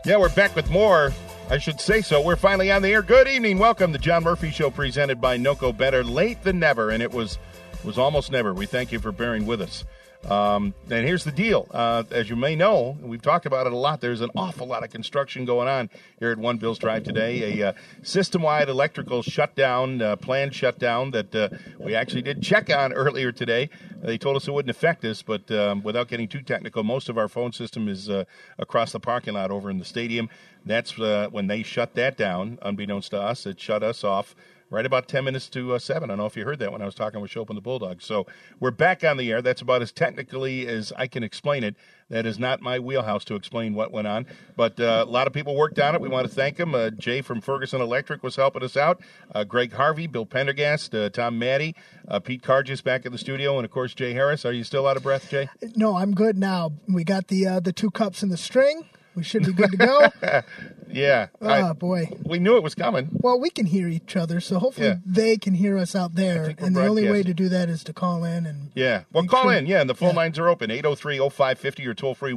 Yeah, we're back with more. I should say so. We're finally on the air. Good evening. Welcome to John Murphy Show, presented by NOCO. Better late than never, and it was almost never. We thank you for bearing with us. And here's the deal. As you may know, we've talked about it a lot, there's an awful lot of construction going on here at One Bills Drive today. A system-wide electrical shutdown, planned shutdown that we actually did check on earlier today. They told us it wouldn't affect us, but without getting too technical, most of our phone system is across the parking lot over in the stadium. That's when they shut that down, unbeknownst to us. It shut us off right about 10 minutes to 7. I don't know if you heard that when I was talking with Shope and the Bulldogs. So we're back on the air. That's about as technically as I can explain it. That is not my wheelhouse to explain what went on. But a lot of people worked on it. We want to thank them. Jay from Ferguson Electric was helping us out. Greg Harvey, Bill Pendergast, Tom Maddie, Pete Cargis back in the studio, and, of course, Jay Harris. Are you still out of breath, Jay? No, I'm good now. We got the 2 cups in the string. We should be good to go. Yeah. Oh, boy. We knew it was coming. Well, we can hear each other, so hopefully they can hear us out there. And the only way to do that is to call in. And call in. Yeah, and the phone lines are open. 803-0550 or toll-free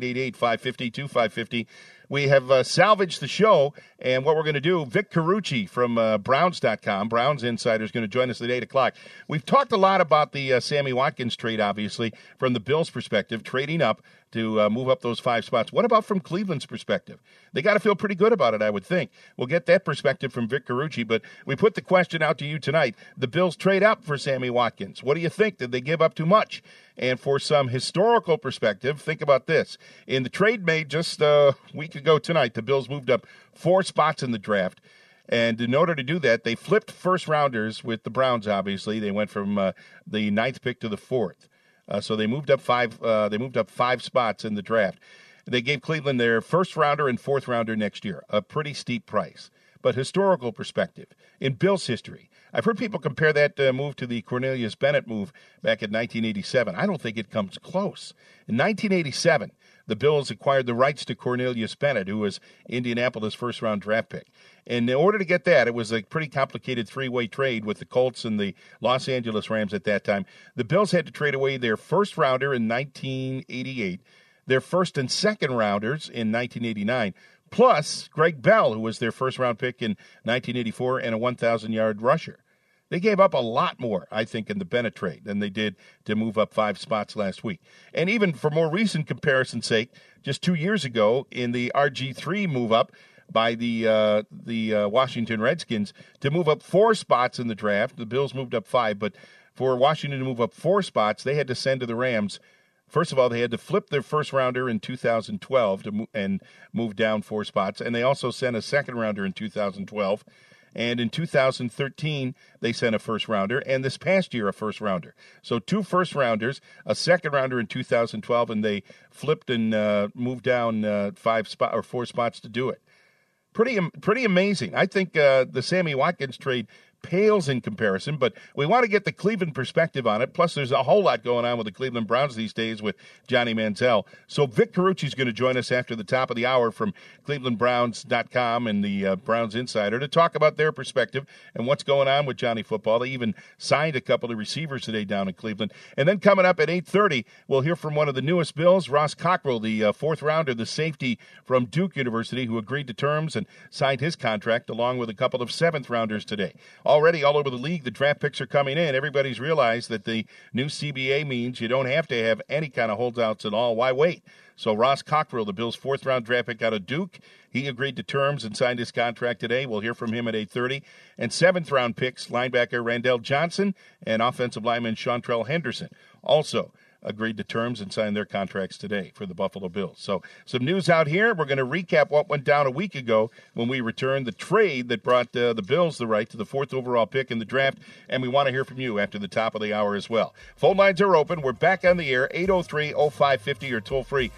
1-888-550-2550. We have salvaged the show, and what we're going to do, Vic Carucci from Browns.com, Browns Insider, is going to join us at 8 o'clock. We've talked a lot about the Sammy Watkins trade, obviously, from the Bills' perspective, trading up to move up those 5 spots. What about from Cleveland's perspective? They got to feel pretty good about it, I would think. We'll get that perspective from Vic Carucci, but we put the question out to you tonight. The Bills trade up for Sammy Watkins. What do you think? Did they give up too much? And for some historical perspective, think about this. In the trade made just a week ago tonight, the Bills moved up 4 spots in the draft. And in order to do that, they flipped first-rounders with the Browns, obviously. They went from the 9th pick to the 4th. So they moved up 5 spots in the draft. They gave Cleveland their first-rounder and 4th-rounder next year, a pretty steep price. But historical perspective, in Bills history, I've heard people compare that move to the Cornelius Bennett move back in 1987. I don't think it comes close. In 1987, the Bills acquired the rights to Cornelius Bennett, who was Indianapolis' first-round draft pick. And in order to get that, it was a pretty complicated 3-way trade with the Colts and the Los Angeles Rams at that time. The Bills had to trade away their first-rounder in 1988, their first and second-rounders in 1989, plus Greg Bell, who was their first-round pick in 1984, and a 1,000-yard rusher. They gave up a lot more, I think, in the Bennett trade than they did to move up 5 spots last week. And even for more recent comparison's sake, just 2 years ago in the RG3 move-up by the Washington Redskins to move up 4 spots in the draft, the Bills moved up 5, but for Washington to move up 4 spots, they had to send to the Rams. First of all, they had to flip their first-rounder in 2012 and move down 4 spots, and they also sent a second-rounder in 2012. And in 2013, they sent a first-rounder, and this past year, a first-rounder. So 2 first-rounders, a second-rounder in 2012, and they flipped and moved down 4 spots to do it. Pretty amazing. I think the Sammy Watkins trade pales in comparison, but we want to get the Cleveland perspective on it. Plus, there's a whole lot going on with the Cleveland Browns these days with Johnny Manziel. So Vic Carucci is going to join us after the top of the hour from ClevelandBrowns.com and the Browns Insider to talk about their perspective and what's going on with Johnny Football. They even signed a couple of receivers today down in Cleveland. And then coming up at 8:30, we'll hear from one of the newest Bills, Ross Cockrell, the 4th-rounder, the safety from Duke University, who agreed to terms and signed his contract along with a couple of 7th-rounders today. Already all over the league, the draft picks are coming in. Everybody's realized that the new CBA means you don't have to have any kind of holdouts at all. Why wait? So Ross Cockrell, the Bills' 4th-round draft pick out of Duke, he agreed to terms and signed his contract today. We'll hear from him at 8:30. And 7th-round picks, linebacker Randall Johnson and offensive lineman Chantrell Henderson also agreed to terms and signed their contracts today for the Buffalo Bills. So some news out here. We're going to recap what went down a week ago when we returned the trade that brought the Bills the right to the 4th overall pick in the draft, and we want to hear from you after the top of the hour as well. Phone lines are open. We're back on the air, 803-0550 or toll-free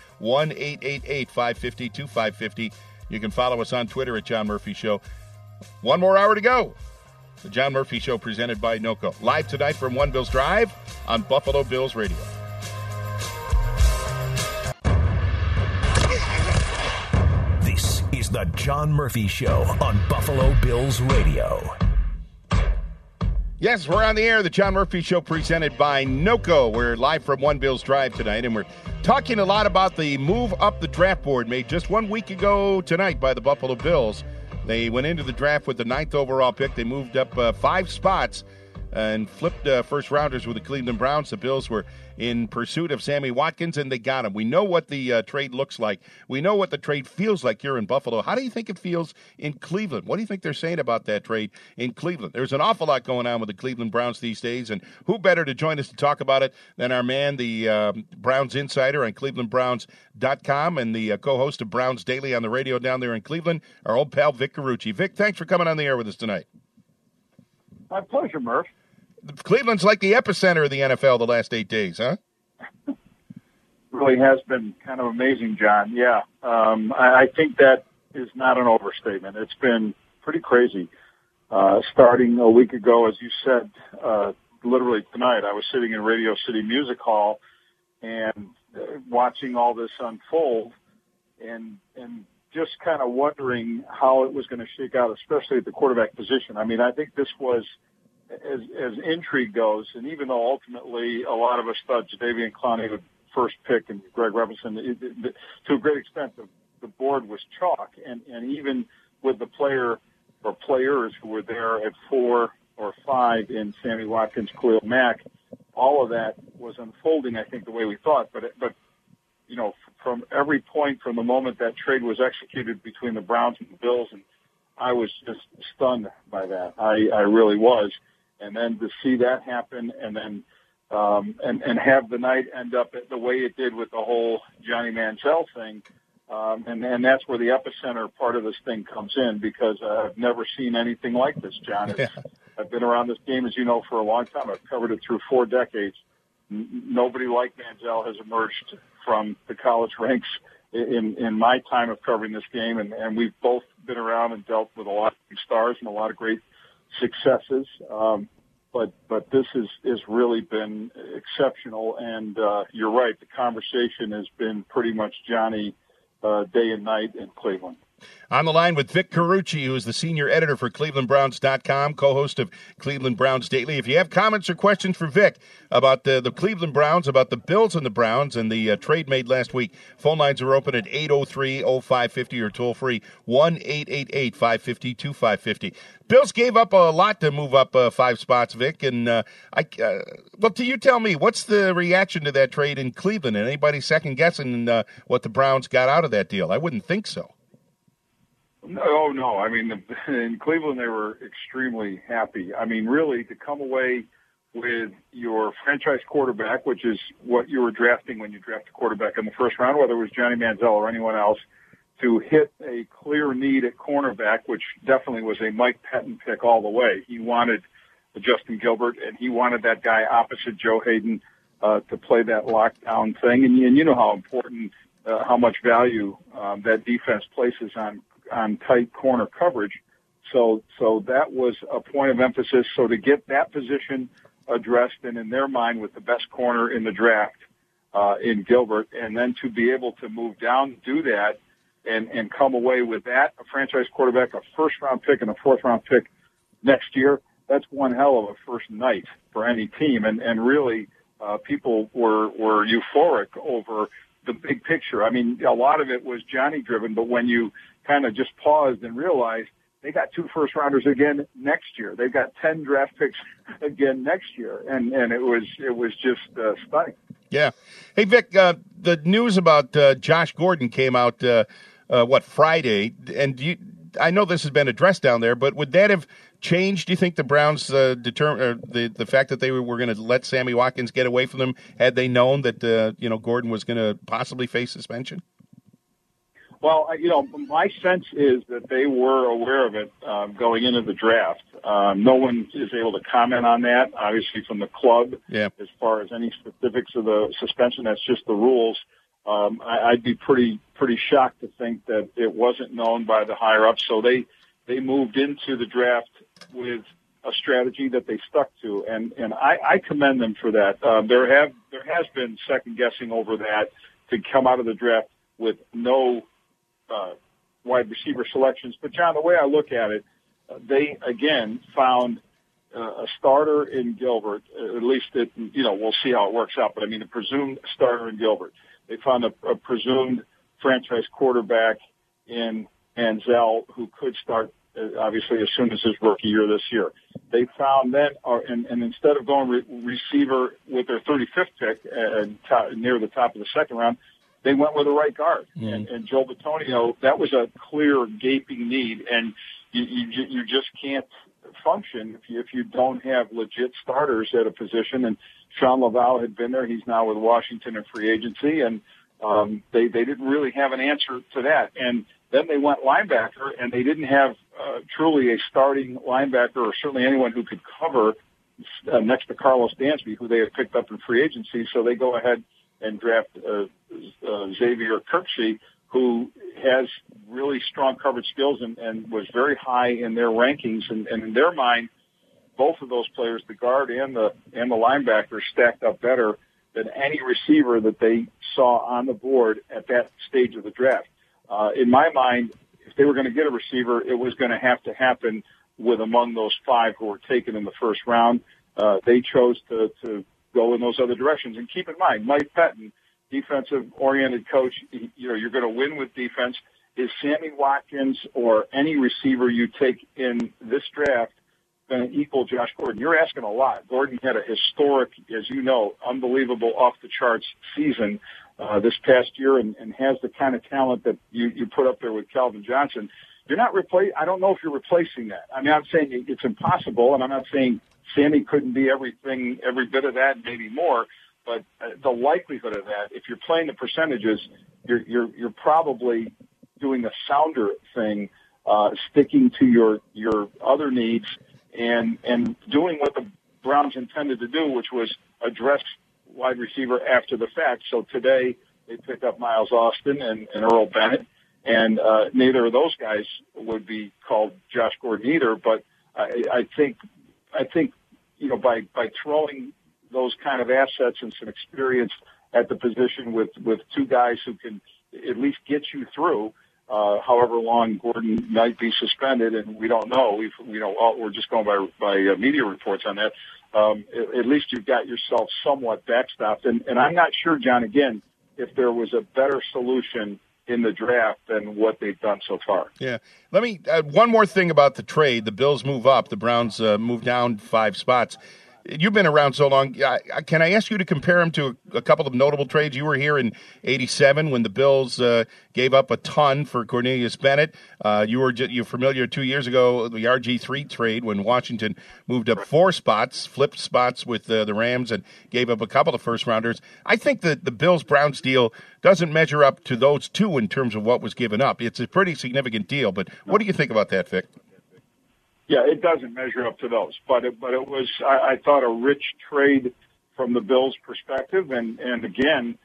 1-888-550-2550. You can follow us on Twitter at John Murphy Show. One more hour to go. The John Murphy Show presented by NOCO. Live tonight from One Bills Drive on Buffalo Bills Radio. This is the John Murphy Show on Buffalo Bills Radio. Yes, we're on the air. The John Murphy Show presented by NOCO. We're live from One Bills Drive tonight, and we're talking a lot about the move up the draft board made just 1 week ago tonight by the Buffalo Bills. They went into the draft with the 9th overall pick. They moved up 5 spots and flipped first-rounders with the Cleveland Browns. The Bills were in pursuit of Sammy Watkins, and they got him. We know what the trade looks like. We know what the trade feels like here in Buffalo. How do you think it feels in Cleveland? What do you think they're saying about that trade in Cleveland? There's an awful lot going on with the Cleveland Browns these days, and who better to join us to talk about it than our man, the Browns insider on ClevelandBrowns.com and the co-host of Browns Daily on the radio down there in Cleveland, our old pal Vic Carucci. Vic, thanks for coming on the air with us tonight. My pleasure, Murph. Cleveland's like the epicenter of the NFL the last 8 days, huh? Really has been kind of amazing, John. Yeah. I think that is not an overstatement. It's been pretty crazy. Starting a week ago, as you said, literally tonight, I was sitting in Radio City Music Hall and watching all this unfold and just kind of wondering how it was going to shake out, especially at the quarterback position. I mean, I think this was, as intrigue goes, and even though ultimately a lot of us thought Jadeveon Clowney would first pick and Greg Robinson, to a great extent, the board was chalk. And even with the player or players who were there at 4 or 5 in Sammy Watkins, Khalil Mack, all of that was unfolding, I think, the way we thought. But you know, from every point from the moment that trade was executed between the Browns and the Bills, and I was just stunned by that. I really was. And then to see that happen, and then and have the night end up the way it did with the whole Johnny Manziel thing, and that's where the epicenter part of this thing comes in, because I've never seen anything like this, John. I've been around this game, as you know, for a long time. I've covered it through 4 decades. Nobody like Manziel has emerged from the college ranks in my time of covering this game, and we've both been around and dealt with a lot of big stars and a lot of great successes. But this has really been exceptional, and you're right, the conversation has been pretty much Johnny day and night in Cleveland. On the line with Vic Carucci, who is the senior editor for ClevelandBrowns.com, co-host of Cleveland Browns Daily. If you have comments or questions for Vic about the Cleveland Browns, about the Bills and the Browns, and the trade made last week, phone lines are open at 803-0550 or toll-free 1-888-550-2550. Bills gave up a lot to move up 5 spots, Vic, and well, you tell me, what's the reaction to that trade in Cleveland? And anybody second-guessing what the Browns got out of that deal? I wouldn't think so. No. I mean, in Cleveland, they were extremely happy. I mean, really, to come away with your franchise quarterback, which is what you were drafting when you draft a quarterback in the first round, whether it was Johnny Manziel or anyone else, to hit a clear need at cornerback, which definitely was a Mike Pettin pick all the way. He wanted Justin Gilbert, and he wanted that guy opposite Joe Hayden to play that lockdown thing. And you know how important, how much value that defense places on tight corner coverage. So that was a point of emphasis. So to get that position addressed, and in their mind with the best corner in the draft in Gilbert, and then to be able to move down, do that, and come away with that, a franchise quarterback, a first-round pick, and a fourth-round pick next year, that's one hell of a first night for any team. And really, people were euphoric over the big picture. I mean, a lot of it was Johnny-driven, but when you kind of just paused and realized they got 2 first-rounders again next year, they've got 10 draft picks again next year, and it was just stunning. Yeah. Hey, Vic, the news about Josh Gordon came out, Friday? And I know this has been addressed down there, but would that have changed, do you think, the Browns determine the fact that they were going to let Sammy Watkins get away from them had they known that Gordon was going to possibly face suspension? Well, my sense is that they were aware of it going into the draft. No one is able to comment on that, obviously, from the club. Yeah. As far as any specifics of the suspension, that's just the rules. I'd be pretty shocked to think that it wasn't known by the higher-ups. So they moved into the draft with a strategy that they stuck to, and I commend them for that. There has been second-guessing over that to come out of the draft with no wide receiver selections. But, John, the way I look at it, they, again, found a starter in Gilbert. At least we'll see how it works out. But I mean, a presumed starter in Gilbert. They found a presumed franchise quarterback in Manziel who could start obviously as soon as his rookie year this year. They found then, and instead of going receiver with their 35th pick near the top of the second round, they went with a right guard. Mm-hmm. And Joe Bitonio, that was a clear gaping need, and you just can't function if you don't have legit starters at a position. And Sean Laval had been there. He's now with Washington in free agency, and they didn't really have an answer to that. And then they went linebacker, and they didn't have truly a starting linebacker, or certainly anyone who could cover next to Carlos Dansby, who they had picked up in free agency. So they go ahead and draft Xavier Kirksey, who has really strong coverage skills and was very high in their rankings. And in their mind, both of those players, the guard and the linebacker, stacked up better than any receiver that they saw on the board at that stage of the draft. In my mind, if they were going to get a receiver, it was going to have to happen with among those five who were taken in the first round. They chose to go in those other directions. And keep in mind, Mike Pettin, defensive-oriented coach, you're going to win with defense. Is Sammy Watkins or any receiver you take in this draft going to equal Josh Gordon? You're asking a lot. Gordon had a historic, as you know, unbelievable off-the-charts season this past year and has the kind of talent that you put up there with Calvin Johnson. You're not I don't know if you're replacing that. I mean, I'm saying it's impossible, and I'm not saying Sammy couldn't be every bit of that, maybe more. But the likelihood of that, if you're playing the percentages, you're probably doing the sounder thing, sticking to your other needs and doing what the Browns intended to do, which was address wide receiver after the fact. So today they picked up Miles Austin and Earl Bennett, and neither of those guys would be called Josh Gordon either. But I think by throwing those kind of assets and some experience at the position with two guys who can at least get you through however long Gordon might be suspended, and we don't know. We're just going by media reports on that. At least you've got yourself somewhat backstopped. And I'm not sure, John, again, if there was a better solution in the draft than what they've done so far. Yeah. Let me one more thing about the trade. The Bills move up. The Browns move down 5 spots. You've been around so long. Can I ask you to compare them to a couple of notable trades? You were here in '87 when the Bills gave up a ton for Cornelius Bennett. You're familiar 2 years ago, the RG3 trade when Washington moved up 4 spots, flipped spots with the Rams and gave up a couple of first-rounders. I think that the Bills-Browns deal doesn't measure up to those two in terms of what was given up. It's a pretty significant deal, but what do you think about that, Vic? Yeah, it doesn't measure up to those, but it was, I thought, a rich trade from the Bills' perspective. And again,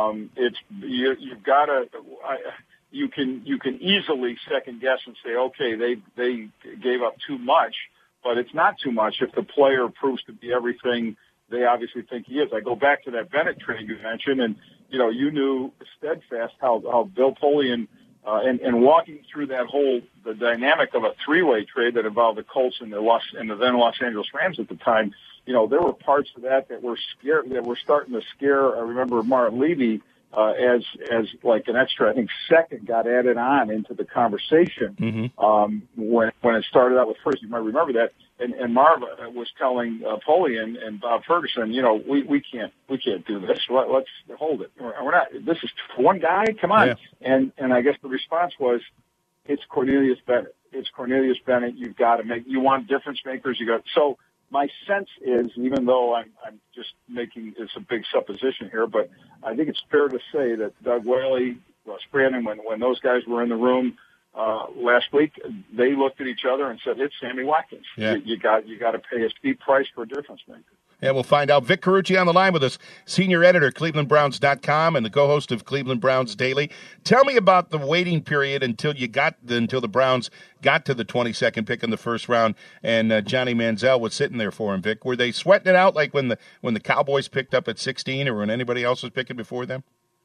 you've got to, you can easily second guess and say, okay, they gave up too much, but it's not too much if the player proves to be everything they obviously think he is. I go back to that Bennett trade you mentioned, and you knew steadfast how Bill Polian. And walking through the dynamic of a 3-way trade that involved the Colts and the then Los Angeles Rams at the time, there were parts of that were starting to scare. I remember Martin Levy as like an extra, I think, second got added on into the conversation when it started out with first. You might remember that. And Marv was telling Polian and Bob Ferguson, we can't do this. Let's hold it. We're not. This is one guy. Come on. Yeah. And I guess the response was, it's Cornelius Bennett. It's Cornelius Bennett. You've got to you want difference makers. So my sense is, even though I'm just making it's a big supposition here, but I think it's fair to say that Doug Whaley, Russ Brandon, when those guys were in the room last week, they looked at each other and said, "It's Sammy Watkins. Yeah. You got to pay a steep price for a difference maker." Yeah, we'll find out. Vic Carucci on the line with us, senior editor, ClevelandBrowns.com, and the co-host of Cleveland Browns Daily. Tell me about the waiting period until the Browns got to the 22nd pick in the first round, and Johnny Manziel was sitting there for him. Vic, were they sweating it out like when the Cowboys picked up at 16, or when anybody else was picking before them?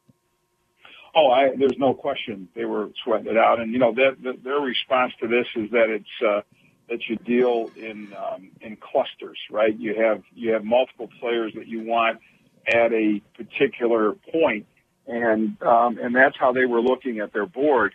Oh, there's no question they were sweating it out, and their response to this is that that you deal in clusters, right? You have multiple players that you want at a particular point, and that's how they were looking at their board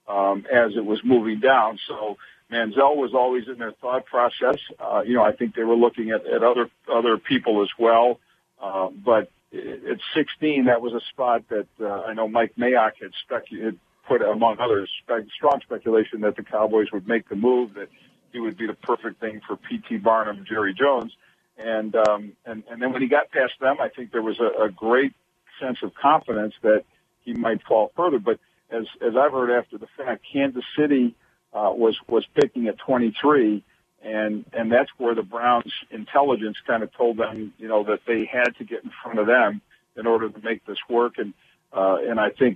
as it was moving down. So Manziel was always in their thought process. I think they were looking at other people as well, but at 16, that was a spot that I know Mike Mayock had put, among others, strong speculation that the Cowboys would make the move, that he would be the perfect thing for P.T. Barnum, Jerry Jones. And then when he got past them, I think there was a great sense of confidence that he might fall further. But as I've heard after the fact, Kansas City was picking at 23, and that's where the Browns' intelligence kind of told them, that they had to get in front of them in order to make this work. And I think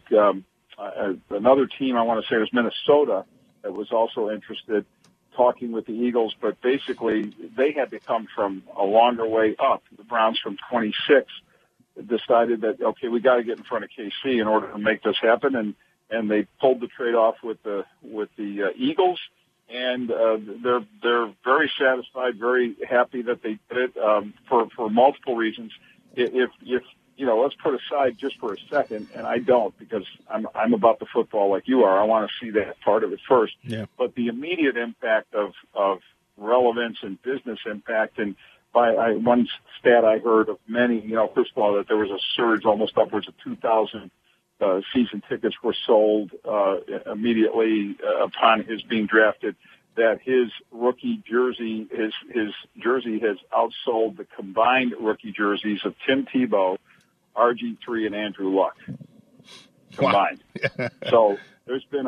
another team I want to say was Minnesota that was also interested, talking with the Eagles, but basically they had to come from a longer way up. The Browns from 26 decided that, okay, we got to get in front of KC in order to make this happen, and they pulled the trade off with the Eagles, and they're very satisfied, very happy that they did it for multiple reasons. If let's put aside just for a second, and I don't, because I'm about the football like you are. I want to see that part of it first. Yeah. But the immediate impact of relevance and business impact, and one stat I heard of many, first of all, that there was a surge, almost upwards of 2,000 season tickets were sold immediately upon his being drafted. That his rookie jersey, his jersey has outsold the combined rookie jerseys of Tim Tebow, RG3, and Andrew Luck combined. Wow. So there's been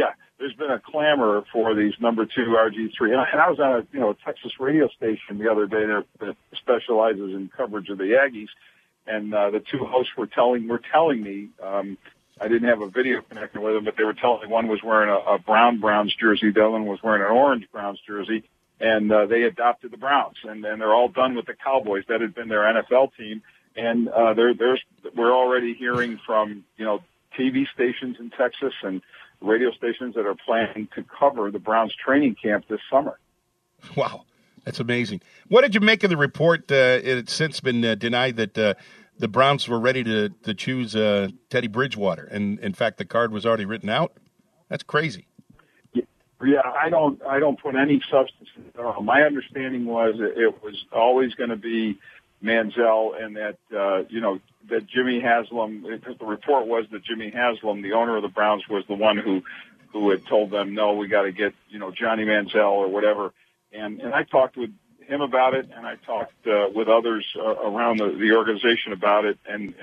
a clamor for these number 2 RG3. And I was on a Texas radio station the other day that specializes in coverage of the Aggies, and the two hosts were telling me. I didn't have a video connection with them, but they were telling me one was wearing a brown Browns jersey, the other one was wearing an orange Browns jersey, and they adopted the Browns, and they're all done with the Cowboys. That had been their NFL team. And we're already hearing from TV stations in Texas and radio stations that are planning to cover the Browns training camp this summer. Wow, that's amazing. What did you make of the report? It's since been denied that the Browns were ready to choose Teddy Bridgewater, and in fact the card was already written out. That's crazy. Yeah, I don't put any substance in it. My understanding was it was always going to be Manziel, and that that Jimmy Haslam, because the report was that Jimmy Haslam, the owner of the Browns, was the one who had told them, no, we got to get Johnny Manziel or whatever. And I talked with him about it, and I talked with others around the organization about it, and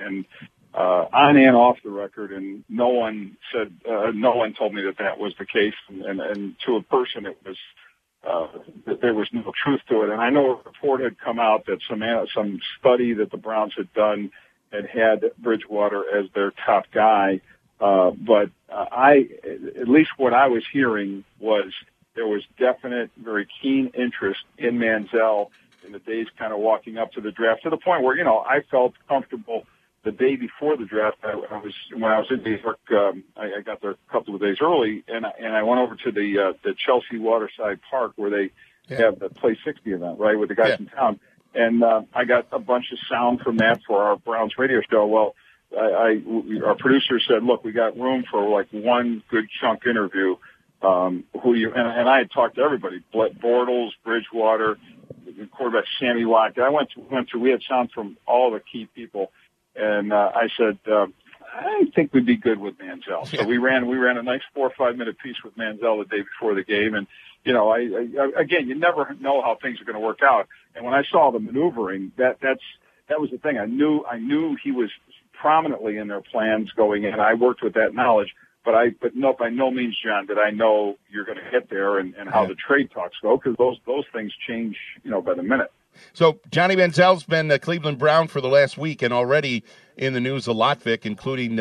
on and off the record, and no one told me that was the case, and to a person it was. That there was no truth to it. And I know a report had come out that some study that the Browns had done had Bridgewater as their top guy. But at least what I was hearing was there was definite, very keen interest in Manziel in the days kind of walking up to the draft, to the point where, I felt comfortable the day before the draft. When I was in New York, I got there a couple of days early, and I went over to the Chelsea Waterside Park where they have the Play 60 event, right, with the guys in town. And I got a bunch of sound from that for our Browns radio show. Well, our producer said, look, we got room for like one good chunk interview. And I had talked to everybody, Bortles, Bridgewater, quarterback Sammy Watkins. We had sound from all the key people. And I said, I think we'd be good with Manziel. So we ran a nice 4 or 5 minute piece with Manziel the day before the game. And, again, you never know how things are going to work out. And when I saw the maneuvering, that was the thing. I knew he was prominently in their plans going in. I worked with that knowledge, but no, by no means, John, did I know you're going to get there and how the trade talks go, because those things change, by the minute. So Johnny Manziel's been a Cleveland Brown for the last week, and already in the news a lot, Vic, including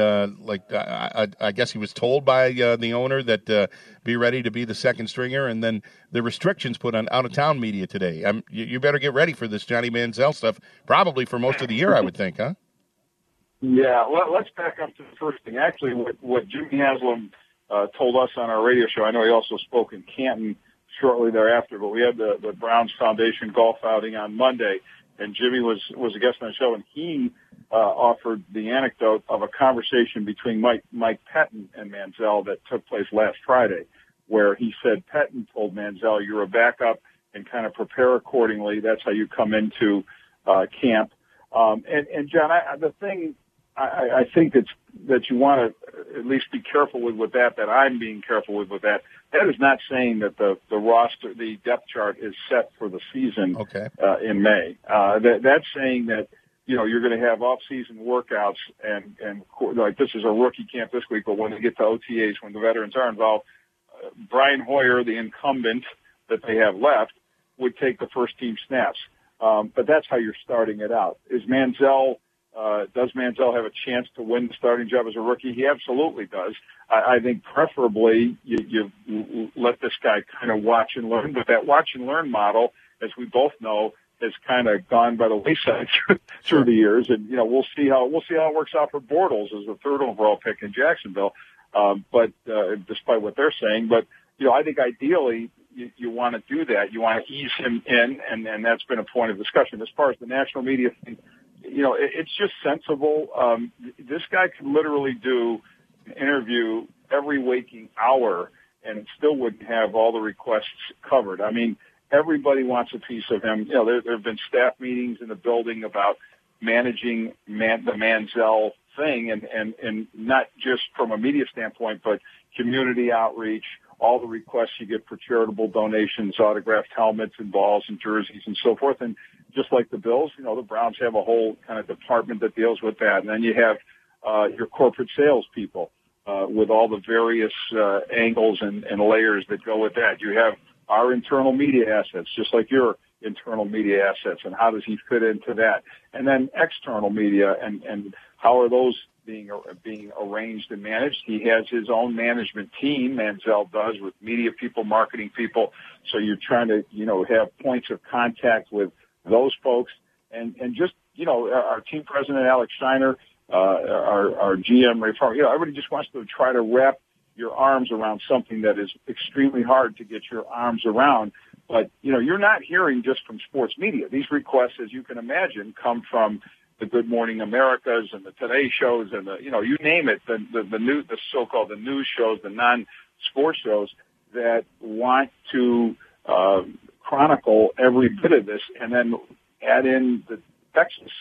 I guess he was told by the owner that be ready to be the second stringer, and then the restrictions put on out-of-town media today. You better get ready for this Johnny Manziel stuff, probably for most of the year, I would think, huh? Yeah, well, let's back up to the first thing. Actually, what Jimmy Haslam told us on our radio show, I know he also spoke in Canton shortly thereafter. But we had the Browns Foundation golf outing on Monday, and Jimmy was a guest on the show, and he offered the anecdote of a conversation between Mike Pettine and Manziel that took place last Friday, where he said Pettine told Manziel, "You're a backup and kind of prepare accordingly. That's how you come into camp." And John, the thing I think that you want to at least be careful with that I'm being careful with that. That is not saying that the roster, the depth chart is set for the season in May. That's saying that, you're going to have off-season workouts and like this is a rookie camp this week, but when they get to OTAs, when the veterans are involved, Brian Hoyer, the incumbent that they have left, would take the first team snaps. But that's how you're starting it out. Does Manziel have a chance to win the starting job as a rookie? He absolutely does. I think preferably you let this guy kind of watch and learn, but that watch and learn model, as we both know, has kind of gone by the wayside through the years. And, we'll see how it works out for Bortles as the third overall pick in Jacksonville. But despite what they're saying, but, I think ideally you want to do that. You want to ease him in, and that's been a point of discussion. As far as the national media thing, it's just sensible. This guy could literally do an interview every waking hour and still wouldn't have all the requests covered. I mean, everybody wants a piece of him. There have been staff meetings in the building about managing the Manziel thing, and not just from a media standpoint, but community outreach, all the requests you get for charitable donations, autographed helmets and balls and jerseys and so forth. And just like the Bills, the Browns have a whole kind of department that deals with that. And then you have your corporate salespeople with all the various angles and layers that go with that. You have our internal media assets, just like your internal media assets, and how does he fit into that? And then external media, and how are those being arranged and managed? He has his own management team, Manziel does, with media people, marketing people. So you're trying to, have points of contact with those folks, and just, our team president, Alex Steiner, our GM, Ray Farmer, everybody just wants to try to wrap your arms around something that is extremely hard to get your arms around. But, you're not hearing just from sports media. These requests, as you can imagine, come from the Good Morning Americas and the Today shows and you name it, the so-called the news shows, the non-sports shows that want to chronicle every bit of this, and then add in the Texas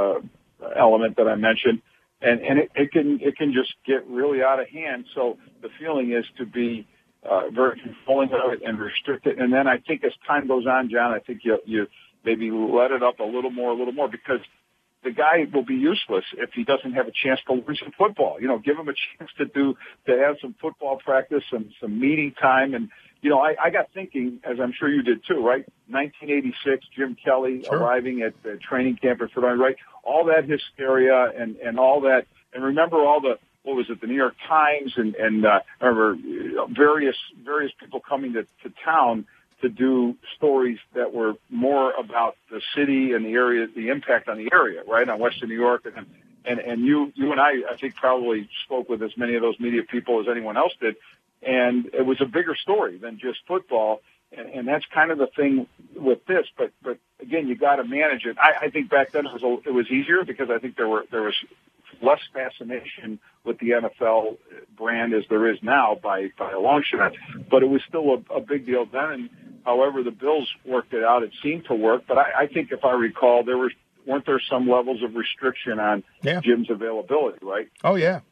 element that I mentioned, and it can just get really out of hand. So the feeling is to be very controlling of it and restrict it. And then I think as time goes on, John, I think you maybe let it up a little more, because the guy will be useless if he doesn't have a chance to learn some football. Give him a chance to have some football practice, some meeting time. And, I got thinking, as I'm sure you did too, right? 1986, Jim Kelly arriving at the training camp at Fort, right? All that hysteria and all that. And remember all the, what was it, the New York Times and I remember various people coming to town to do stories that were more about the city and the area, the impact on the area, right, on Western New York. And you and I think probably spoke with as many of those media people as anyone else did. And it was a bigger story than just football. And that's kind of the thing with this. But again, you got to manage it. I think back then it was easier because I think there was less fascination with the NFL brand as there is now by a long shot. But it was still a big deal then. And however the Bills worked it out, it seemed to work. But I think if I recall, weren't there some levels of restriction on Jim's availability, right? Oh yeah.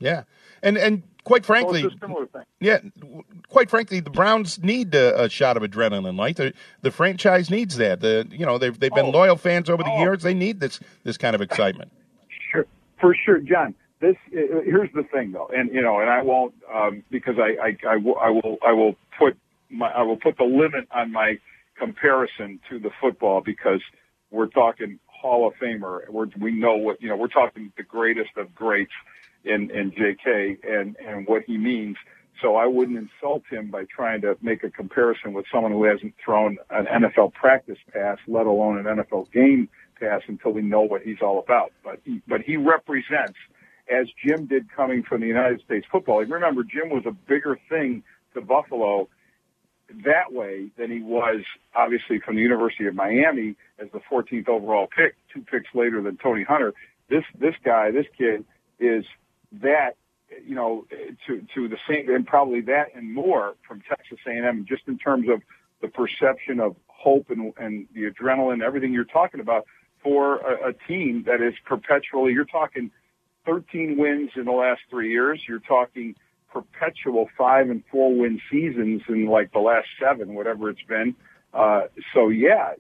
And quite frankly, it's a similar thing. Yeah, quite frankly, the Browns need a shot of adrenaline, right? The franchise needs that. They've been loyal fans over the years. They need this kind of excitement. Sure, for sure, John. Here's the thing, though, and I won't because I will put the limit on my comparison to the football because we're talking Hall of Famer. We know what we're talking the greatest of greats in JK and what he means. So I wouldn't insult him by trying to make a comparison with someone who hasn't thrown an NFL practice pass, let alone an NFL game pass, until we know what he's all about. But he represents, as Jim did coming from the United States football. Remember, Jim was a bigger thing to Buffalo that way than he was, obviously, from the University of Miami as the 14th overall pick, 2 picks later than Tony Hunter. This kid is that, to the same, and probably that and more from Texas A&M, just in terms of the perception of hope and the adrenaline, everything you're talking about for a team that is perpetually, you're talking 13 wins in the last 3 years. You're talking perpetual 5 and 4 win seasons in like the last 7, whatever it's been. So yeah,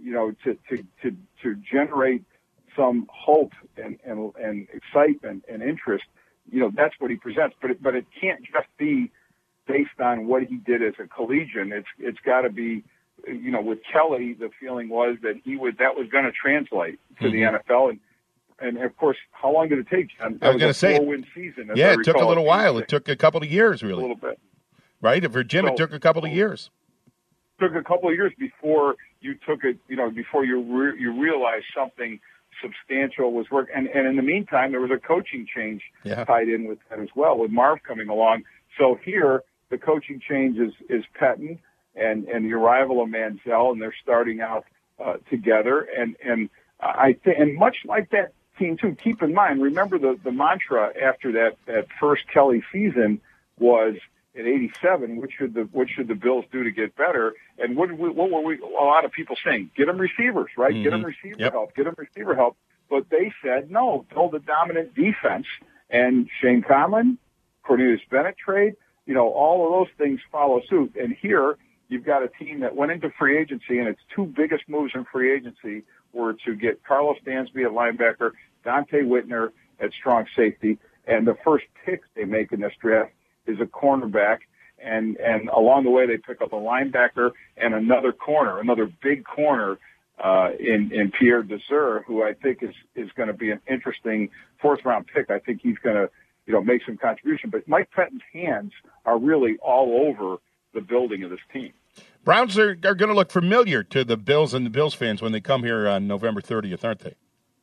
to generate some hope and excitement and interest, that's what he presents. But it can't just be based on what he did as a collegian. It's got to be, with Kelly, the feeling was that that was going to translate to the NFL. And of course, how long did it take, John? I was going to say, 4-win season. Yeah, it took a little while. It took a couple of years, really. A little bit. Right? For Jim, it took a couple of years. It took a couple of years before you took it, before you realized something substantial was working. And in the meantime, there was a coaching change tied in with that as well, with Marv coming along. So here, the coaching change is Pettine and the arrival of Manziel, and they're starting out together. And I think, and much like that team too, keep in mind, remember the mantra after that first Kelly season was in '87, what should the Bills do to get better? And what were a lot of people saying? Get them receivers, right? Mm-hmm. Get them receiver help. Get them receiver help. But they said, no, build a dominant defense. And Shane Conlon, Cornelius Bennett trade, all of those things follow suit. And here you've got a team that went into free agency, and its 2 biggest moves in free agency were to get Carlos Dansby at linebacker, Dante Whitner at strong safety, and the first pick they make in this draft is a cornerback, and along the way they pick up a linebacker and another big corner in Pierre Desir, who I think is going to be an interesting 4th-round pick. I think he's going to make some contribution. But Mike Pettine's hands are really all over the building of this team. Browns are going to look familiar to the Bills and the Bills fans when they come here on November 30th, aren't they?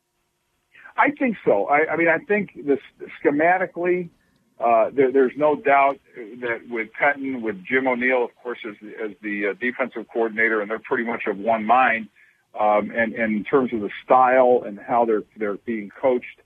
I think so. I mean, I think schematically, there's no doubt that with Pettine, with Jim O'Neill, of course, as the defensive coordinator, and they're pretty much of one mind. And in terms of the style and how they're being coached,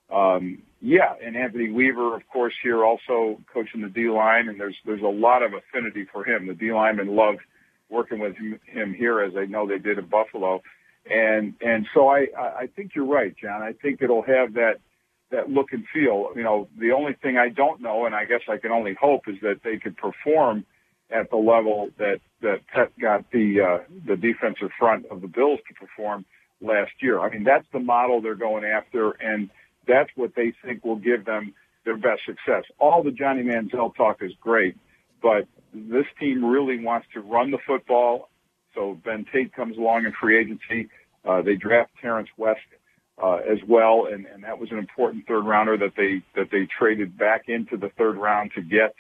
and Anthony Weaver, of course, here also coaching the D-line, and there's a lot of affinity for him. The D-linemen love working with him here, as I know they did in Buffalo. And so I think you're right, John. I think it'll have that look and feel. The only thing I don't know, and I guess I can only hope, is that they could perform at the level that Pet got the defensive front of the Bills to perform last year. I mean, that's the model they're going after, and that's what they think will give them their best success. All the Johnny Manziel talk is great, but this team really wants to run the football. So Ben Tate comes along in free agency. They draft Terrence West as well, and that was an important 3rd rounder that they traded back into the 3rd round to get.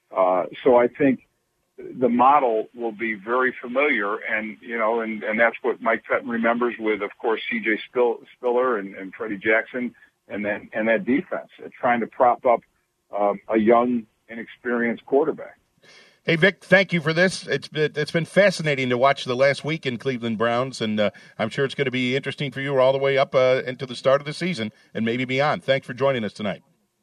So I think the model will be very familiar, and that's what Mike Pettine remembers with, of course, C.J. Spiller and Freddie Jackson, and that defense, trying to prop up a young, inexperienced quarterback. Hey, Vic, thank you for this. It's been fascinating to watch the last week in Cleveland Browns, and I'm sure it's going to be interesting for you all the way up into the start of the season and maybe beyond. Thanks for joining us tonight.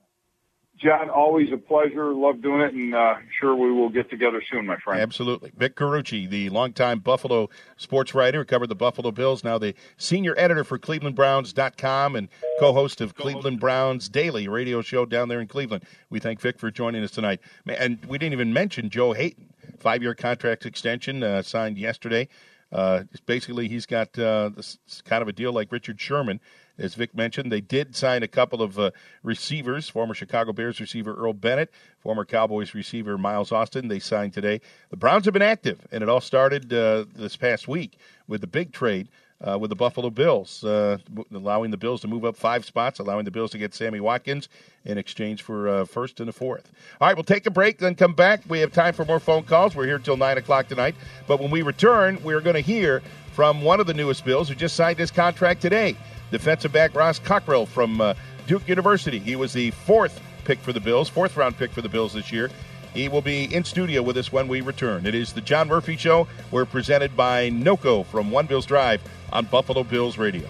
John, always a pleasure. Love doing it, and sure we will get together soon, my friend. Absolutely. Vic Carucci, the longtime Buffalo sports writer, covered the Buffalo Bills, now the senior editor for ClevelandBrowns.com and co-host of Cleveland Browns Daily radio show down there in Cleveland. We thank Vic for joining us tonight. And we didn't even mention Joe Hayden, 5-year contract extension signed yesterday. Basically, he's got this kind of a deal like Richard Sherman. As Vic mentioned, they did sign a couple of receivers, former Chicago Bears receiver Earl Bennett, former Cowboys receiver Miles Austin. They signed today. The Browns have been active, and it all started this past week with the big trade with the Buffalo Bills, allowing the Bills to move up 5 spots, allowing the Bills to get Sammy Watkins in exchange for first and a fourth. All right, we'll take a break, then come back. We have time for more phone calls. We're here till 9 o'clock tonight. But when we return, we're going to hear from one of the newest Bills who just signed his contract today. Defensive back Ross Cockrell from Duke University. He was the 4th pick for the Bills, 4th-round pick for the Bills this year. He will be in studio with us when we return. It is the John Murphy Show. We're presented by NOCO from One Bills Drive on Buffalo Bills Radio.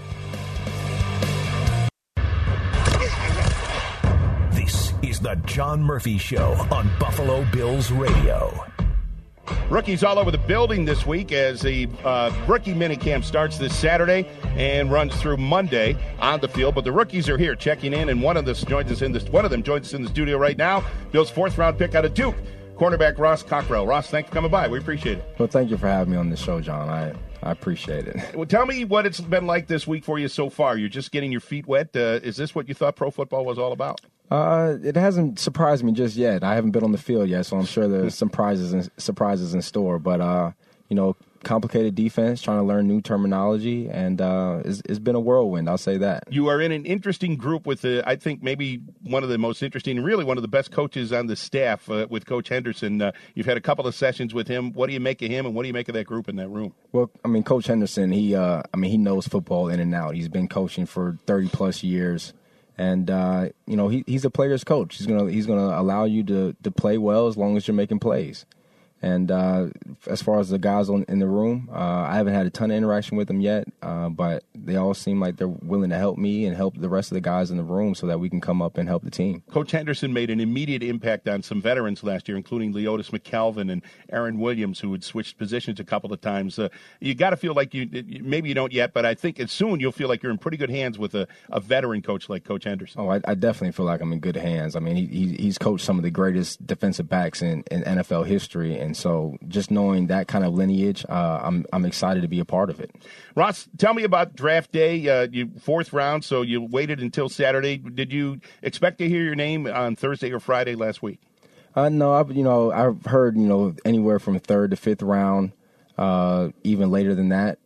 This is the John Murphy Show on Buffalo Bills Radio. Rookies all over the building this week as the rookie minicamp starts this Saturday and runs through Monday on the field. But the rookies are here checking in, and one of them joins us in the studio right now. Bill's fourth-round pick out of Duke, cornerback Ross Cockrell. Ross, thanks for coming by. We appreciate it. Well, thank you for having me on the show, John. I appreciate it. Well, tell me what it's been like this week for you so far. You're just getting your feet wet. Is this what you thought pro football was all about? It hasn't surprised me just yet. I haven't been on the field yet, so I'm sure there's some surprises in store. But, complicated defense, trying to learn new terminology, and it's been a whirlwind, I'll say that. You are in an interesting group with, I think, maybe one of the most interesting, really one of the best coaches on the staff with Coach Henderson. You've had a couple of sessions with him. What do you make of him, and what do you make of that group in that room? Well, Coach Henderson, he knows football in and out. He's been coaching for 30-plus years. And he's a player's coach. He's gonna allow you to play well as long as you're making plays. And as far as the guys in the room, I haven't had a ton of interaction with them yet, but they all seem like they're willing to help me and help the rest of the guys in the room so that we can come up and help the team. Coach Henderson made an immediate impact on some veterans last year, including Leotis McKelvin and Aaron Williams, who had switched positions a couple of times. You got to feel like maybe you don't yet, but I think soon you'll feel like you're in pretty good hands with a veteran coach like Coach Henderson. Oh, I definitely feel like I'm in good hands. I mean, he's coached some of the greatest defensive backs in NFL history, and so just knowing that kind of lineage, I'm excited to be a part of it. Ross, tell me about draft day. You fourth round, so you waited until Saturday. Did you expect to hear your name on Thursday or Friday last week? No, I've heard anywhere from third to fifth round, even later than that.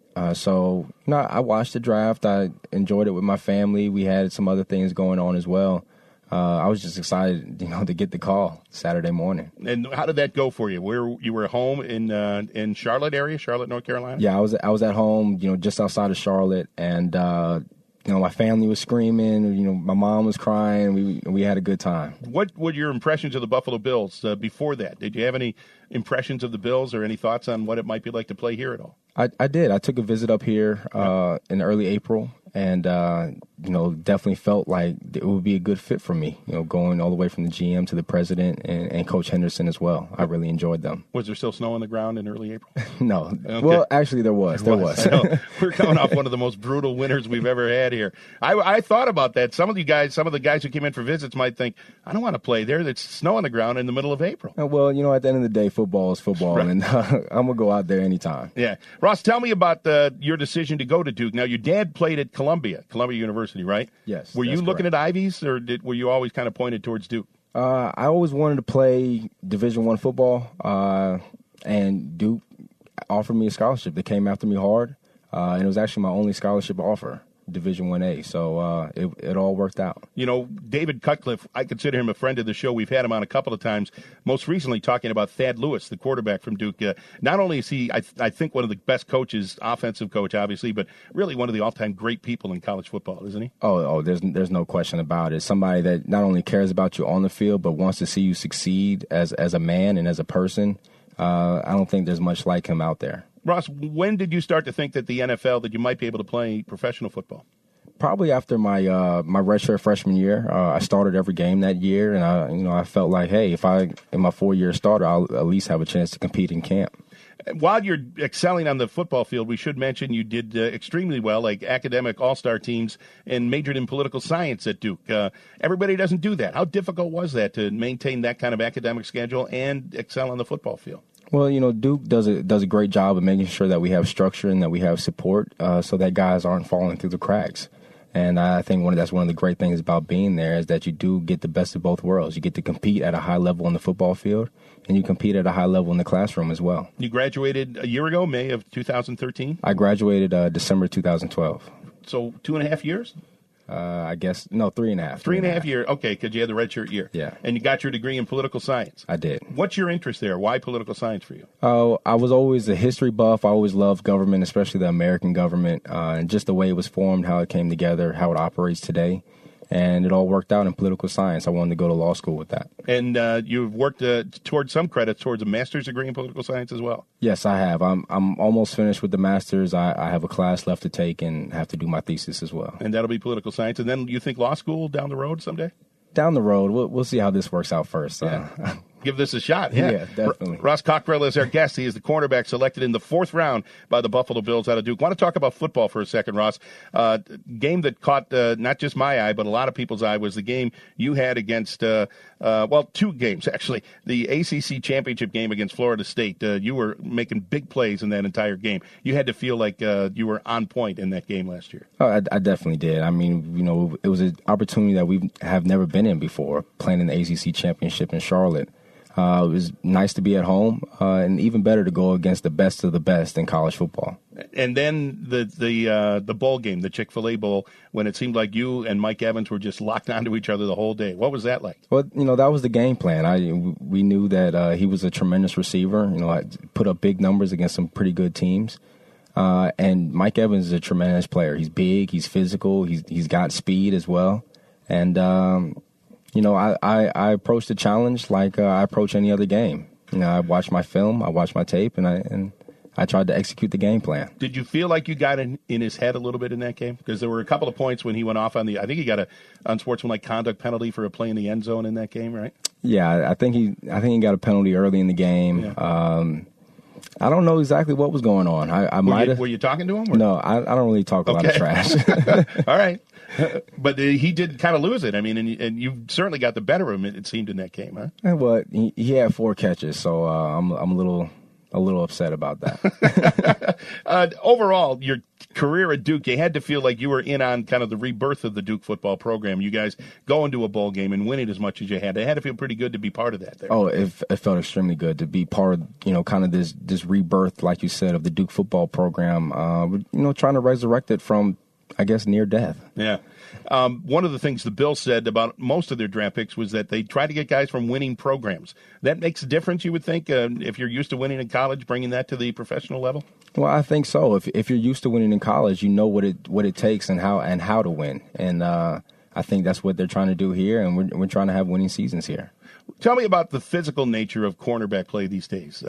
I watched the draft. I enjoyed it with my family. We had some other things going on as well. I was just excited, to get the call Saturday morning. And how did that go for you? Where you were home in Charlotte area, Charlotte, North Carolina? Yeah, I was at home, just outside of Charlotte, and my family was screaming. My mom was crying. We had a good time. What were your impressions of the Buffalo Bills before that? Did you have any impressions of the Bills or any thoughts on what it might be like to play here at all? I did. I took a visit up here in early April, and definitely felt like it would be a good fit for me. Going all the way from the GM to the president and Coach Henderson as well. I really enjoyed them. Was there still snow on the ground in early April? No. Okay. Well, actually, there was. We're coming off one of the most brutal winters we've ever had here. I thought about that. Some of the guys who came in for visits might think, I don't want to play there. There's snow on the ground in the middle of April. Well, at the end of the day, football is football, right. And I'm going to go out there anytime. Yeah. Ross, tell me about your decision to go to Duke. Now, your dad played at Columbia University, right? Yes. Were you looking at Ivies, or were you always kind of pointed towards Duke? I always wanted to play Division I football, and Duke offered me a scholarship. They came after me hard, and it was actually my only scholarship offer, Division 1A. So it all worked out. David Cutcliffe, I consider him a friend of the show. We've had him on a couple of times, most recently talking about Thad Lewis, the quarterback from Duke. Not only is he, I think, one of the best coaches, offensive coach, obviously, but really one of the all-time great people in college football, isn't he? Oh, there's no question about it. Somebody that not only cares about you on the field, but wants to see you succeed as a man and as a person. I don't think there's much like him out there. Ross, when did you start to think that the NFL, that you might be able to play professional football? Probably after my redshirt freshman year. I started every game that year, and I felt like, hey, if in my 4-year starter, I'll at least have a chance to compete in camp. While you're excelling on the football field, we should mention you did extremely well, like academic all-star teams, and majored in political science at Duke. Everybody doesn't do that. How difficult was that to maintain that kind of academic schedule and excel on the football field? Well, Duke does a great job of making sure that we have structure and that we have support so that guys aren't falling through the cracks. And I think that's one of the great things about being there is that you do get the best of both worlds. You get to compete at a high level on the football field, and you compete at a high level in the classroom as well. You graduated a year ago, May of 2013? I graduated December 2012. So 2.5 years? I guess, no, 3.5. 3.5 years. Okay, because you had the redshirt year. Yeah. And you got your degree in political science. I did. What's your interest there? Why political science for you? Oh, I was always a history buff. I always loved government, especially the American government, and just the way it was formed, how it came together, how it operates today. And it all worked out in political science. I wanted to go to law school with that. And you've worked towards some credits towards a master's degree in political science as well. Yes, I have. I'm almost finished with the master's. I have a class left to take and have to do my thesis as well. And that'll be political science. And then you think law school down the road someday? Down the road. We'll see how this works out first. Yeah. Give this a shot. Yeah, definitely. Ross Cockrell is our guest. He is the cornerback selected in the 4th round by the Buffalo Bills out of Duke. I want to talk about football for a second, Ross. Game that caught not just my eye, but a lot of people's eye was the game you had against, 2 games, actually. The ACC championship game against Florida State. You were making big plays in that entire game. You had to feel like you were on point in that game last year. Oh, I definitely did. I mean, it was an opportunity that we have never been in before, playing in the ACC championship in Charlotte. It was nice to be at home, and even better to go against the best of the best in college football. And then the bowl game, the Chick-fil-A Bowl, when it seemed like you and Mike Evans were just locked onto each other the whole day. What was that like? Well, that was the game plan. We knew that he was a tremendous receiver. I put up big numbers against some pretty good teams. And Mike Evans is a tremendous player. He's big, he's physical, he's got speed as well. And I approached the challenge like I approach any other game. I watched my film, I watched my tape, and I tried to execute the game plan. Did you feel like you got in his head a little bit in that game? Because there were a couple of points when he went off I think he got an unsportsmanlike conduct penalty for a play in the end zone in that game, right? Yeah, I think he got a penalty early in the game. Yeah. I don't know exactly what was going on. I might have. Were you talking to him? Or? No, I don't really talk a lot of trash. All right. But he did kind of lose it. I mean, and you certainly got the better of him, it seemed, in that game, huh? Well, he had 4 catches, so I'm a little upset about that. Overall, your career at Duke, you had to feel like you were in on kind of the rebirth of the Duke football program. You guys go into a bowl game and win it as much as you had. It had to feel pretty good to be part of that there. Oh, it felt extremely good to be part of, kind of this rebirth, like you said, of the Duke football program. Trying to resurrect it from, I guess, near death. Yeah. One of the things the Bills said about most of their draft picks was that they try to get guys from winning programs. That makes a difference, you would think, if you're used to winning in college, bringing that to the professional level? Well, I think so. If you're used to winning in college, you know what it takes and how to win. And I think that's what they're trying to do here, and we're trying to have winning seasons here. Tell me about the physical nature of cornerback play these days.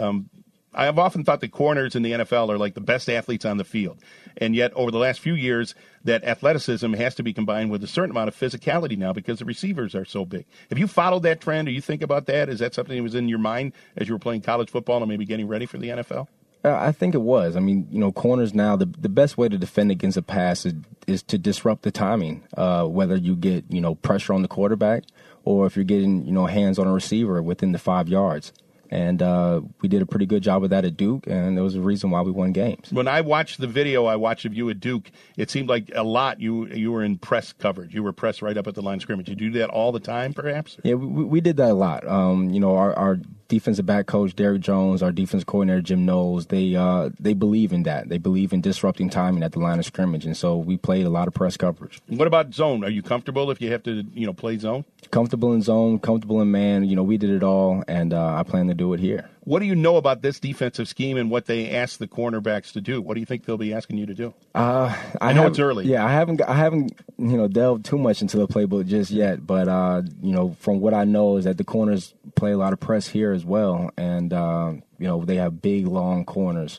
I have often thought that corners in the NFL are like the best athletes on the field. And yet, over the last few years, that athleticism has to be combined with a certain amount of physicality now because the receivers are so big. Have you followed that trend, or you think about that? Is that something that was in your mind as you were playing college football and maybe getting ready for the NFL? I think it was. I mean, corners now, the best way to defend against a pass is to disrupt the timing, whether you get, pressure on the quarterback or if you're getting, hands on a receiver within the 5 yards. And we did a pretty good job of that at Duke, and there was a reason why we won games. When I watched the video I watched of you at Duke, it seemed like a lot you were in press coverage. You were pressed right up at the line of scrimmage. You do that all the time, perhaps? Yeah, we did that a lot. Our defensive back coach, Derrick Jones, our defensive coordinator, Jim Knowles, they believe in that. They believe in disrupting timing at the line of scrimmage, and so we played a lot of press coverage. What about zone? Are you comfortable if you have to, play zone? Comfortable in zone, comfortable in man. We did it all, and I plan to do it here. What do you know about this defensive scheme and what they ask the cornerbacks to do? What do you think they'll be asking you to do? I know it's early. Yeah, I haven't delved too much into the playbook just yet, but from what I know is that the corners play a lot of press here as well, and they have big, long corners.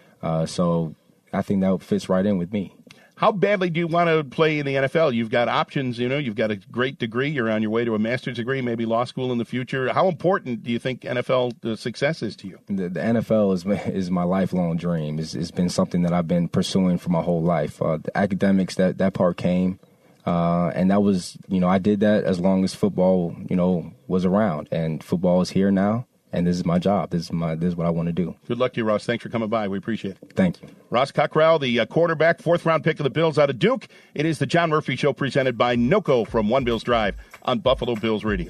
So I think that fits right in with me. How badly do you want to play in the NFL? You've got options, you've got a great degree. You're on your way to a master's degree, maybe law school in the future. How important do you think NFL success is to you? The NFL is my lifelong dream. It's been something that I've been pursuing for my whole life. The academics, that part came, and that was, I did that as long as football, was around. And football is here now. And this is my job. This is what I want to do. Good luck to you, Ross. Thanks for coming by. We appreciate it. Thank you. Ross Cockrell, the quarterback, 4th-round pick of the Bills out of Duke. It is the John Murphy Show presented by NOCO from One Bills Drive on Buffalo Bills Radio.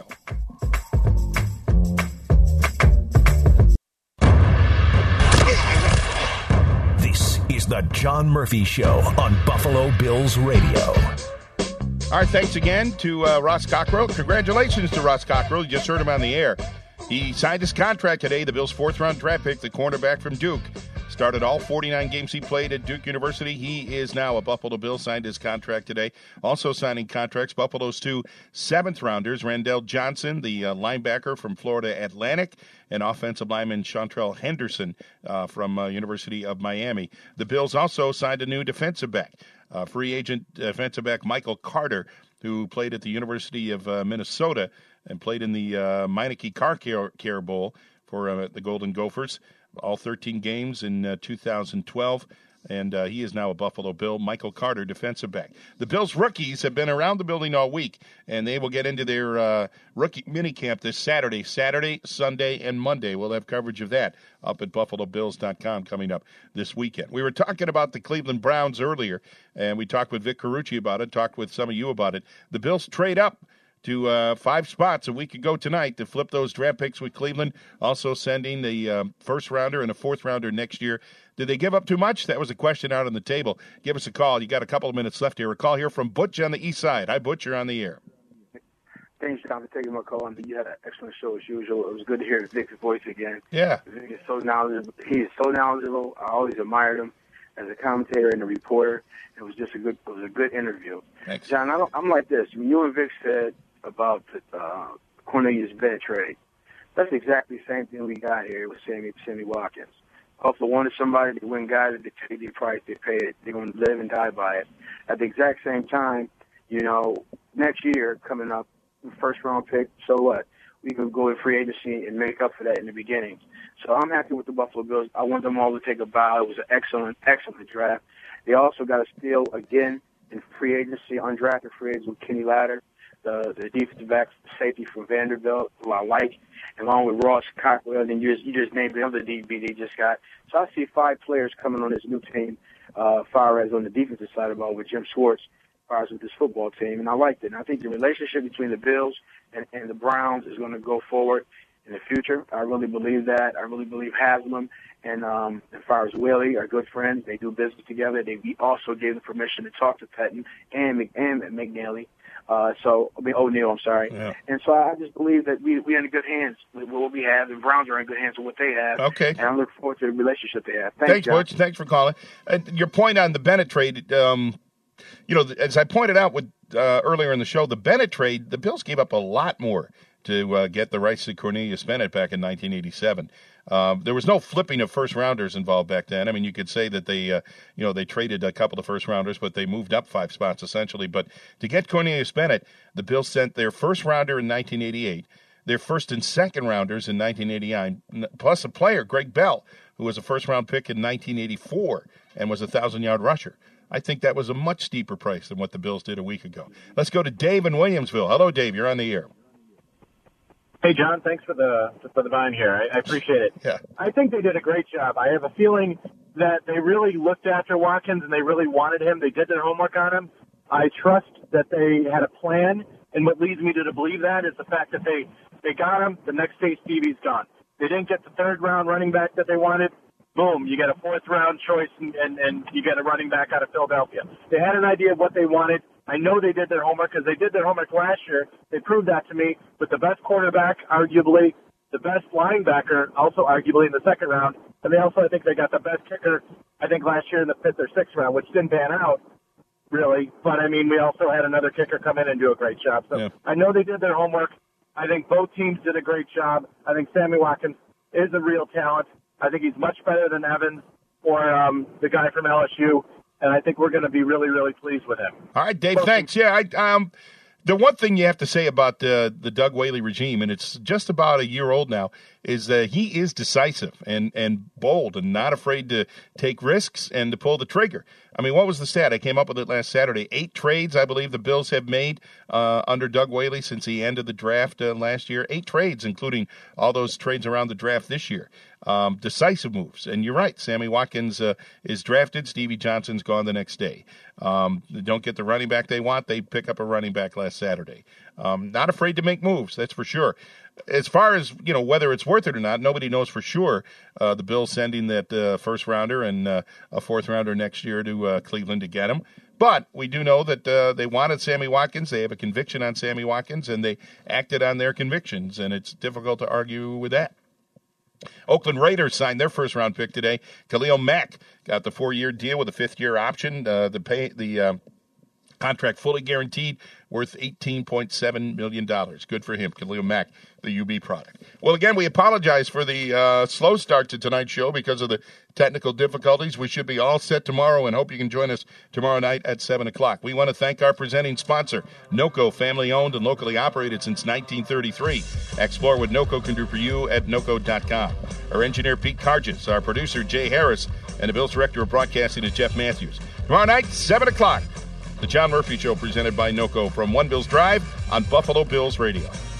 This is the John Murphy Show on Buffalo Bills Radio. All right, thanks again to Ross Cockrell. Congratulations to Ross Cockrell. You just heard him on the air. He signed his contract today. The Bills' 4th-round draft pick, the cornerback from Duke, Started all 49 games he played at Duke University. He is now a Buffalo Bill, signed his contract today. Also signing contracts, Buffalo's 2 7th-rounders, Randall Johnson, the linebacker from Florida Atlantic, and offensive lineman Chantrell Henderson from University of Miami. The Bills also signed a new defensive back, free agent defensive back Michael Carter, who played at the University of Minnesota and played in the Meineke Car Care Bowl for the Golden Gophers, all 13 games in 2012. And he is now a Buffalo Bill. Michael Carter, defensive back. The Bills' rookies have been around the building all week, and they will get into their rookie minicamp this Saturday, Sunday, and Monday. We'll have coverage of that up at BuffaloBills.com coming up this weekend. We were talking about the Cleveland Browns earlier, and we talked with Vic Carucci about it, talked with some of you about it. The Bills trade up to 5 spots a week ago tonight to flip those draft picks with Cleveland, also sending the first-rounder and a fourth-rounder next year. Did they give up too much? That was a question out on the table. Give us a call. You got a couple of minutes left here. A call here from Butch on the east side. Hi, Butch. You're on the air. Thanks, John, for taking my call. You had an excellent show as usual. It was good to hear Vic's voice again. Yeah. He's so knowledgeable. I always admired him as a commentator and a reporter. It was a good interview. Thanks. John, I'm like this. When you and Vic said about the Cornelius Bennett trade, that's exactly the same thing we got here with Sammy Watkins. Buffalo wanted somebody, they went guys, they paid the price, they paid it. They're going to live and die by it. At the exact same time, next year coming up, first-round pick, so what? We can go in free agency and make up for that in the beginning. So I'm happy with the Buffalo Bills. I want them all to take a bow. It was an excellent, excellent draft. They also got a steal again in free agency, undrafted free agent with Kenny Latter, the defensive back safety from Vanderbilt, who I like, along with Ross Cockrell, and then you just named the other DB they just got. So I see 5 players coming on this new team, far as on the defensive side of the ball with Jim Schwartz, far as with this football team, and I liked it. And I think the relationship between the Bills and the Browns is going to go forward in the future. I really believe that. I really believe Haslam and as far as Willie are good friends. They do business together. They also gave them permission to talk to Pettin and McNally. O'Neal, I'm sorry. Yeah. And so I just believe that we're in good hands with what we have, and Browns are in good hands with what they have. Okay. And I look forward to the relationship they have. Thanks, Butch. Thanks for calling. Your point on the Bennett trade, as I pointed out with earlier in the show, the Bennett trade, the Bills gave up a lot more to get the rights to Cornelius Bennett back in 1987. There was no flipping of first-rounders involved back then. I mean, you could say that they traded a couple of first-rounders, but they moved up 5 spots essentially. But to get Cornelius Bennett, the Bills sent their first-rounder in 1988, their first and second-rounders in 1989, plus a player, Greg Bell, who was a first-round pick in 1984 and was a 1,000-yard rusher. I think that was a much steeper price than what the Bills did a week ago. Let's go to Dave in Williamsville. Hello, Dave. You're on the air. Hey, John, thanks for the vine here. I appreciate it. Yeah. I think they did a great job. I have a feeling that they really looked after Watkins and they really wanted him. They did their homework on him. I trust that they had a plan, and what leads me to believe that is the fact that they got him. The next day, Stevie's gone. They didn't get the third-round running back that they wanted. Boom, you get a fourth-round choice, and you get a running back out of Philadelphia. They had an idea of what they wanted. I know they did their homework because they did their homework last year. They proved that to me with the best quarterback, arguably, the best linebacker, also arguably in the second round, and they also, I think, they got the best kicker, I think, last year in the 5th or 6th round, which didn't pan out, really. But, I mean, we also had another kicker come in and do a great job. So I know they did their homework. I think both teams did a great job. I think Sammy Watkins is a real talent. I think he's much better than Evans or the guy from LSU, and I think we're going to be really, really pleased with him. All right, Dave, thanks. Yeah, the one thing you have to say about the Doug Whaley regime, and it's just about a year old now, is that he is decisive and bold and not afraid to take risks and to pull the trigger. I mean, what was the stat? I came up with it last Saturday. 8 trades, I believe, the Bills have made under Doug Whaley since the end of the draft last year. 8 trades, including all those trades around the draft this year. Decisive moves. And you're right, Sammy Watkins is drafted. Stevie Johnson's gone the next day. They don't get the running back they want. They pick up a running back last Saturday. Not afraid to make moves, that's for sure. As far as, whether it's worth it or not, nobody knows for sure. The Bills sending that first rounder and a fourth rounder next year to Cleveland to get him. But we do know that they wanted Sammy Watkins. They have a conviction on Sammy Watkins, and they acted on their convictions, and it's difficult to argue with that. Oakland Raiders signed their first-round pick today. Khalil Mack got the 4-year deal with a 5th-year option. The contract fully guaranteed, worth $18.7 million. Good for him, Khalil Mack, the UB product. Well, again, we apologize for the slow start to tonight's show because of the technical difficulties. We should be all set tomorrow and hope you can join us tomorrow night at 7 o'clock. We want to thank our presenting sponsor, NOCO, family-owned and locally operated since 1933. Explore what NOCO can do for you at NOCO.com. Our engineer, Pete Cargis, our producer, Jay Harris, and the Bills Director of Broadcasting is Jeff Matthews. Tomorrow night, 7 o'clock. The John Murphy Show presented by NOCO from One Bills Drive on Buffalo Bills Radio.